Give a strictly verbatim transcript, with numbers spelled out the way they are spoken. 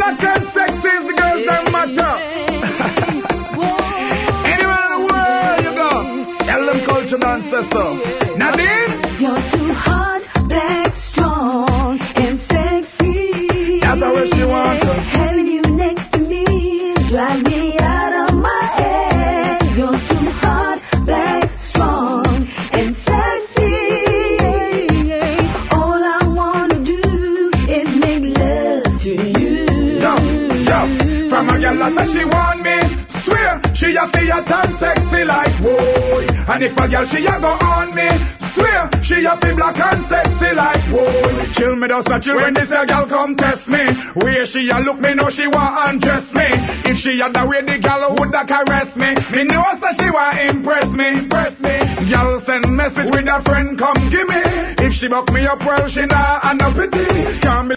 black and sexy is the girls that matter. Anywhere in the world you go, tell them culture dance so. Nadine? You're too hot, black, strong, and sexy. That's how she wants to. Having you next to me drives me out of my head. You're too hot, black, strong, and sexy. All I wanna do is make love to you. Yo, yo, from a girl that she want me, swear she a feel tan sexy like boy. And if a girl she a go on me, swear she a feel black and sexy like boy. Chill me does not chill when this a girl come test me. Where she a look me know she want undress me. If she a the way the girl woulda caress me, me know that she want impress me, impress me. Girl send message with a friend come give me. If she buck me up well she nah and no pity. Can't be